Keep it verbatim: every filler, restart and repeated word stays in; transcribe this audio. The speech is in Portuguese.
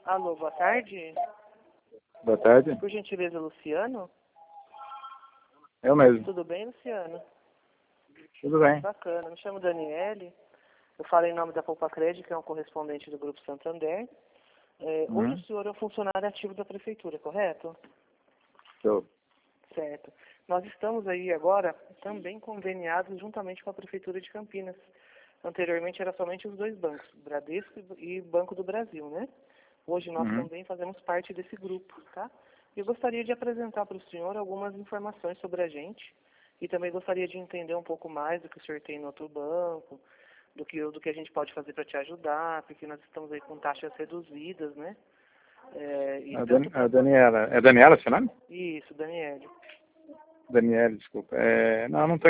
Alô, boa tarde. Boa tarde. Por gentileza, Luciano? Eu mesmo. Tudo bem, Luciano? Tudo bem. Bacana. Me chamo Daniele. Eu falo em nome da Poupa Crédito, que é um correspondente do Grupo Santander. É, Uhum. Hoje o senhor é um funcionário ativo da Prefeitura, correto? Tô. Certo. Nós estamos aí agora também conveniados juntamente com a Prefeitura de Campinas. Anteriormente era somente os dois bancos, Bradesco e Banco do Brasil, né? Hoje nós Uhum. também fazemos parte desse grupo, tá? Eu gostaria de apresentar para o senhor algumas informações sobre a gente e também gostaria de entender um pouco mais do que o senhor tem no outro banco, do que, do que a gente pode fazer para te ajudar, porque nós estamos aí com taxas reduzidas, né? É, e A, tanto Dan, pra... a Daniela. É Daniela seu nome? Isso, Daniele. Daniela, desculpa. É, não, não tô